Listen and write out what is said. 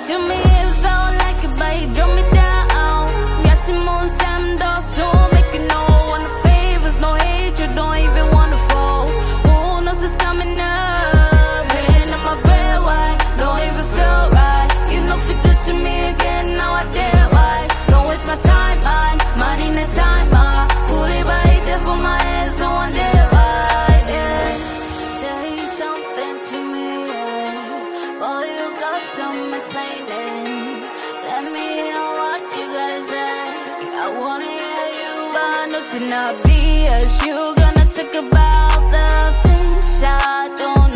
to me, it felt like it, but he drove me down. Yeah, Simone Sam Dog, so make it no one favors, no hatred, don't even wanna fall. Who knows it's coming up? Hitting on my bread, why? Don't even feel right. You know, if you do to me again, now I did wise. Don't waste my time, man in the time, put it by there for my head, so one day wise, yeah. Say something to me, yeah. Boy, you got some explaining. Let me know what you gotta say. I wanna hear you, but I know it's not BS. You gonna talk about the things I don't